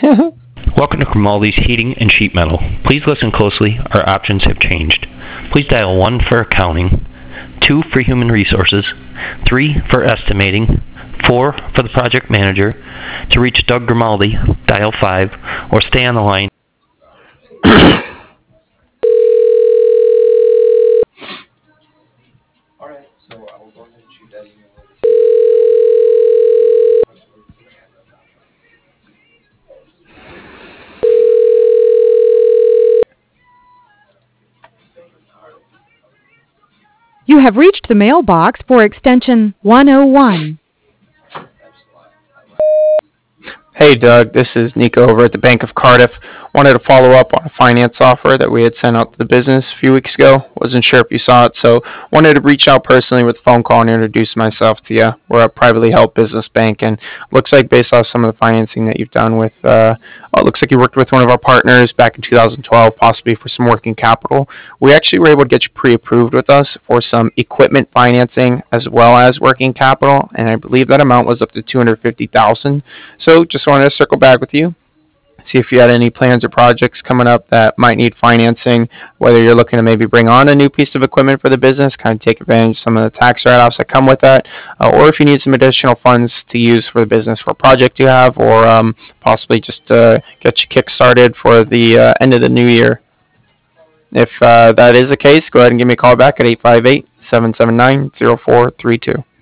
Welcome to Grimaldi's Heating and Sheet Metal. Please listen closely. Our options have changed. Please dial 1 for accounting, 2 for human resources, 3 for estimating, 4 for the project manager. To reach Doug Grimaldi, dial 5 or stay on the line. You have reached the mailbox for extension 101. Hey Doug, this is Nico over at the Bank of Cardiff. Wanted to follow up on a finance offer that we had sent out to the business a few weeks ago. Wasn't sure if you saw it, so wanted to reach out personally with a phone call and introduce myself to you. We're a privately held business bank, and looks like based off some of the financing that you've done with, it looks like you worked with one of our partners back in 2012, possibly for some working capital. We actually were able to get you pre-approved with us for some equipment financing as well as working capital, and I believe that amount was up to $250,000. So just wanted to circle back with you, see if you had any plans or projects coming up that might need financing, whether you're looking to maybe bring on a new piece of equipment for the business, kind of take advantage of some of the tax write-offs that come with that, or if you need some additional funds to use for the business for a project you have, or possibly just get you kick-started for the end of the new year. If that is the case, go ahead and give me a call back at 858-779-0432.